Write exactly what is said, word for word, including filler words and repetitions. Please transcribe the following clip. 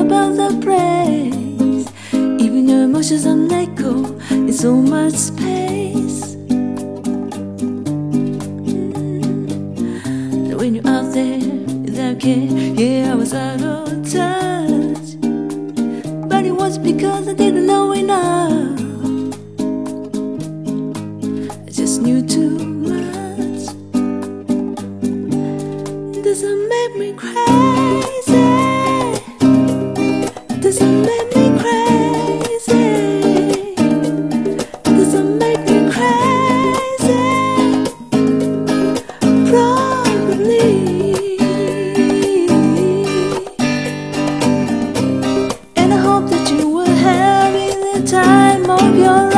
about the praise. Even your emotions are echo in so much space. Mm. When you're out there without care, yeah, I was out of touch. But it was because I didn't know enough. I just knew too much. Does it make me crazy? Does it make me crazy? Does it make me crazy? Probably. And I hope that you were having the time of your life.